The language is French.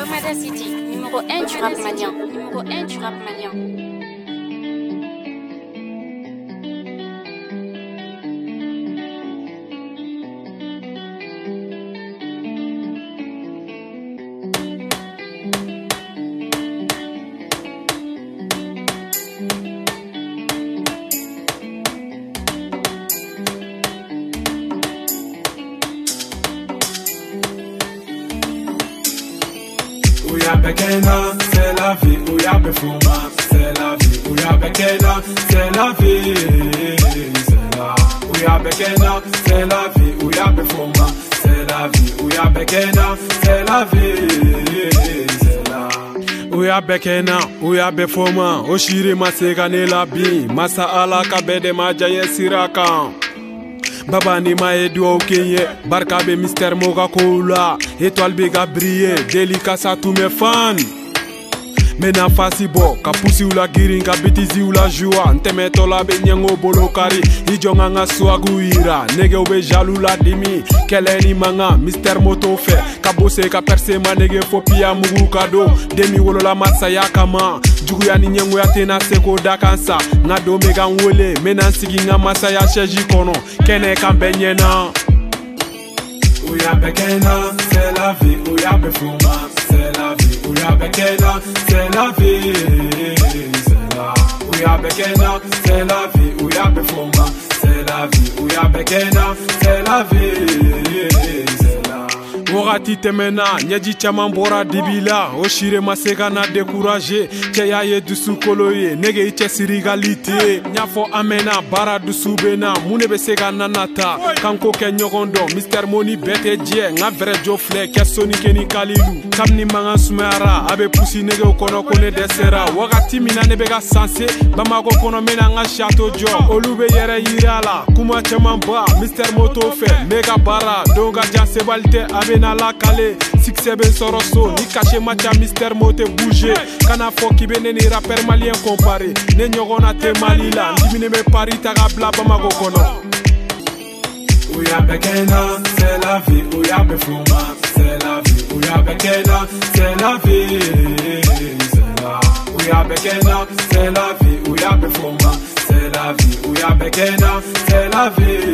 Colmada City, numéro 1 du rap malien. Numéro 1 du rap malien. Ouya Bekena, c'est la vie. Ouya Befoma, c'est la vie. Ouya Bekena, c'est la vie. C'est la. Ouya Bekena, c'est la vie. Ouya Befoma, c'est la vie. Ouya Bekena, c'est la vie. C'est la. Ouya Bekena, Ouya Befoma, Oshiri Masegane la bi, Masa ala kabede majaye sirakan. Baba ni ma edu okenye, barka be Mr. Moga koula, étoile be ga briller, délicat à tous mes fans. Mena fasi bo, ka pusi ula girin, ka bitizi ula joie, nteme tola be nyango bolo kari, ijonga nga swagu ira, nege ube jalou la dimi, kele ni manga, Mr. Moto fe, ka bose ka perse ma nege fopia mugu kado, demi wolo la matsa ya kama, jugu ya ni nyango ya tena seko dakansa, nga do mega nwole, mena sigi nga masa ya sheji kono, kene kambenye na. Ouya Bekena, c'est la vie. Ouya Befoma, c'est la vie. Ouya Bekena, c'est la vie. C'est la. Ouya Bekena, c'est la vie. Ouya Befoma, c'est la vie. Ouya Bekena, c'est la vie. C'est la. Wagati temena, nyeji chaman bora dibila, Oshire masega na découragé, Cheya ye dusu koloye, nege iche sirigalite, Nyafo amena, bara dusu bena, Mune besega nanata, Kanko ke nyogondo, Mr. Money bete dje, Nga vre jofle, Kesoni keni kalilu, Kamni mangan sumera, Abe pusi nege ukono kone desera, Wagati mina nebega sanse, Bamako kono mena nga chateau jo, Olube yere yirala, Kuma chaman ba, Mr. Moto fe, Mega bara, Donga jan sebalte, Abe na la kale, succès ben soroso, ni caché macha Mr. Mote bouger, kana foki bene ni rapper malien comparé, ne nyogona te malila, ndimine me pari taga bla bamago kono. Ouya Bekena, c'est la vie. Ouya Befoma, c'est la vie. Ouya Bekena, c'est la vie. C'est la. Ouya Bekena, c'est la vie. Ouya Befoma, c'est la vie. Ouya Bekena, c'est la vie.